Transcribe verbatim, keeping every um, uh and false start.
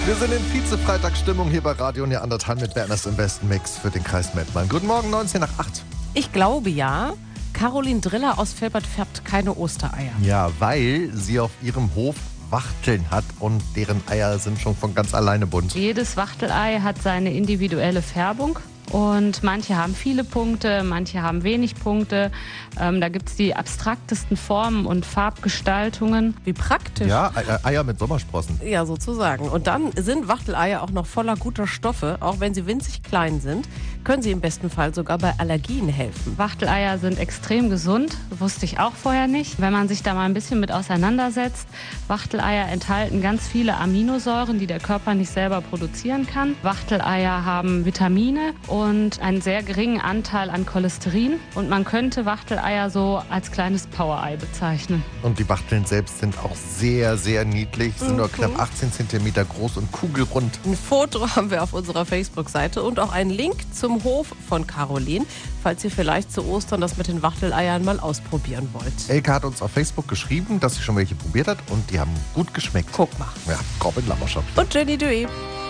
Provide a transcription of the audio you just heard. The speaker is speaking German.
Wir sind in Vize-Freitagsstimmung hier bei Radio Neandertal mit Berners im besten Mix für den Kreis Mettmann. Guten Morgen, neunzehn nach acht. Ich glaube ja, Caroline Driller aus Velbert färbt keine Ostereier. Ja, weil sie auf ihrem Hof Wachteln hat und deren Eier sind schon von ganz alleine bunt. Jedes Wachtelei hat seine individuelle Färbung. Und manche haben viele Punkte, manche haben wenig Punkte. Ähm, da gibt es die abstraktesten Formen und Farbgestaltungen. Wie praktisch. Ja, Eier mit Sommersprossen. Ja, sozusagen. Und dann sind Wachteleier auch noch voller guter Stoffe. Auch wenn sie winzig klein sind, können sie im besten Fall sogar bei Allergien helfen. Wachteleier sind extrem gesund, wusste ich auch vorher nicht. Wenn man sich da mal ein bisschen mit auseinandersetzt, Wachteleier enthalten ganz viele Aminosäuren, die der Körper nicht selber produzieren kann. Wachteleier haben Vitamine und einen sehr geringen Anteil an Cholesterin. Und man könnte Wachteleier so als kleines Powerei bezeichnen. Und die Wachteln selbst sind auch sehr, sehr niedlich, sind mhm. nur knapp achtzehn Zentimeter groß und kugelrund. Ein Foto haben wir auf unserer Facebook-Seite und auch einen Link zum Hof von Caroline, falls ihr vielleicht zu Ostern das mit den Wachteleiern mal ausprobieren wollt. Elke hat uns auf Facebook geschrieben, dass sie schon welche probiert hat und die haben gut geschmeckt. Guck mal. Ja, Robin Lammerschott. Und Jenny Dewey.